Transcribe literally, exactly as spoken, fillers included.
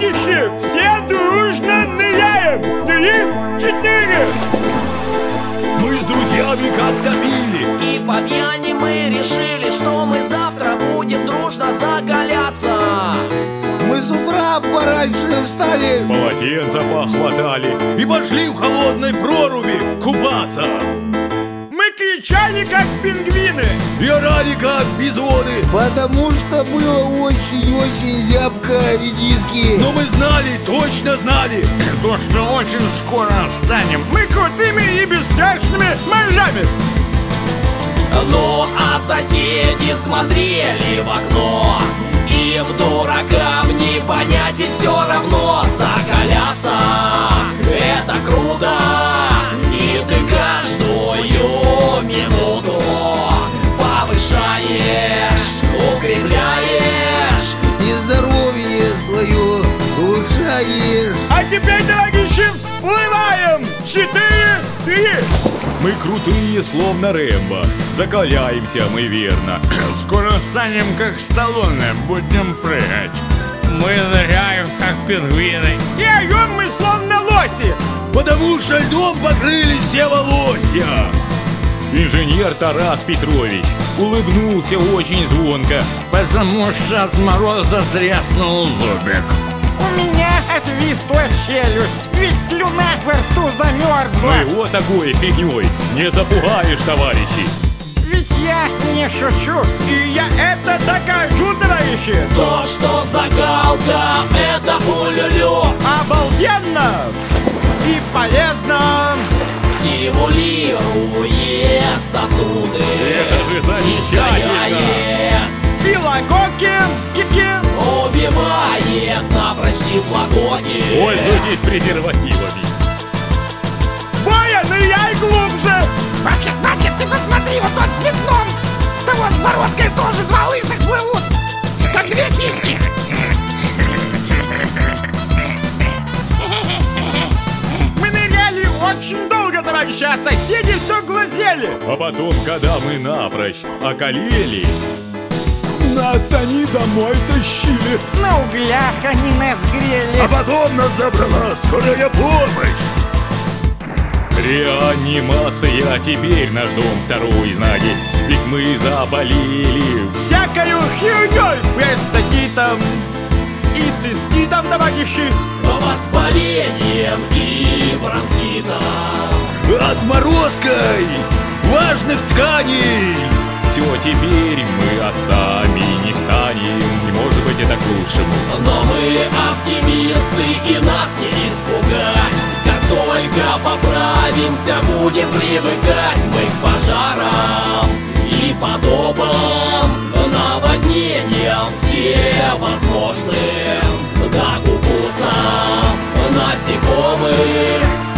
товарищи, все дружно ныряем! Три, четыре! Мы с друзьями как-то пили, и по пьяни мы решили, что мы завтра будем дружно закаляться. Мы с утра пораньше встали, полотенца похватали и пошли в холодной проруби купаться. Мы кричали, как пингвины, и орали, как бизоны, потому что было очень-очень зябко редиски. Но мы знали, точно знали, то, что очень скоро станем мы крутыми и бесстрашными моржами. Ну а соседи смотрели в окно, им, дуракам, не понять, ведь все равно закаляться это круто. И ты каждую минуту повышаешь, укрепляешь и здоровье свое улучшаешь. А теперь, товарищи, всплываем! Четыре, три! мы крутые, словно Рэмбо, закаляемся мы верно. Скоро станем как Сталлоне, будем прыгать. Мы ныряем, как пингвины, и орем мы, словно лоси, потому что льдом покрылись все волосья. Инженер Тарас Петрович улыбнулся очень звонко, потому что от мороза тряснул зубик. У меня отвисла челюсть, ведь слюна во рту замерзла. Ну его такой фигней не запугаешь, товарищи. Ведь я не шучу, и я это докажу, товарищи. То, что закалка, это улюлю, обалденно и полезно, стимулирует сосуды, это же замечательно. Филококи, кики, убивает напрочь теплококи. Пользуйтесь презервативами. Боря, ныряй глубже. Братья, братья, ты посмотри, вот тот с пятном, того с бородкой тоже два лысых плывут, как две сиськи. Мы ныряли очень долго, товарищи, а соседи все глазели. А потом, когда мы напрочь околели, нас они домой тащили, на углях они нас грели, а потом нас забрала скорая помощь. Реанимация, теперь наш дом второй знаки, ведь мы заболели всякою херней, простатитом и циститом, товарищи, воспалением и бронхитом, отморозкой важных тканей. Все, теперь мы отцами не станем, и может быть это к лучшему. Но мы оптимисты, и нас не испугать. Как только поправимся, будем привыкать мы к пожарам и потопам, наводнениям всевозможным, до укусов насекомых.